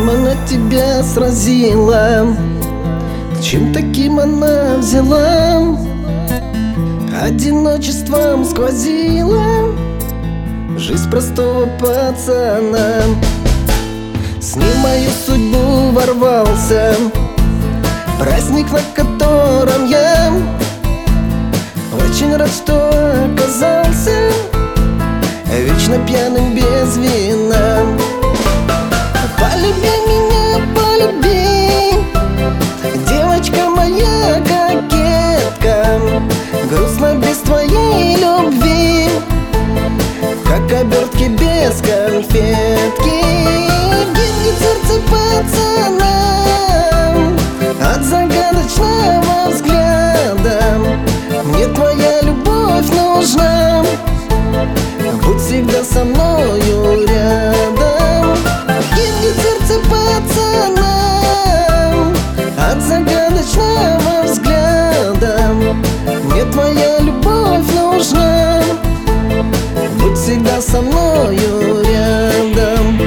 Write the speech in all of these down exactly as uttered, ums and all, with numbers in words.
она тебя сразила? Чем таким она взяла? Одиночеством сквозила жизнь простого пацана. С ним в мою судьбу ворвался праздник, на котором я очень рад, что оказался вечно пьяным без вина. Полюби меня, полюби, девочка моя кокетка. Грустно без твоей любви, как обертки без конфетки. Гибнет сердце пацана от загадочного взгляда. Мне твоя любовь нужна, будь всегда со мною рядом. Гибнет сердце пацана от загадочного взгляда. Мне твоя любовь нужна, будь всегда со мною рядом.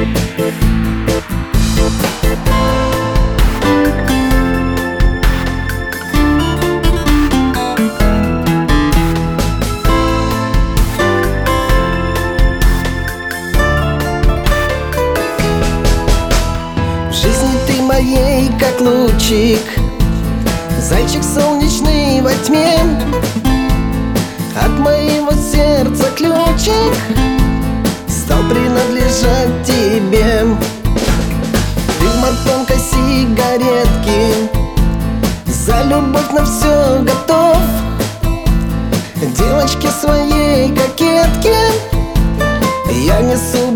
В жизни ты моей как лучик, зайчик солнечный во тьме. От моего сердца ключик стал принадлежать тебе. Ты в мартонкой сигаретки, за любовь на все готов. Девочке своей кокетке я несу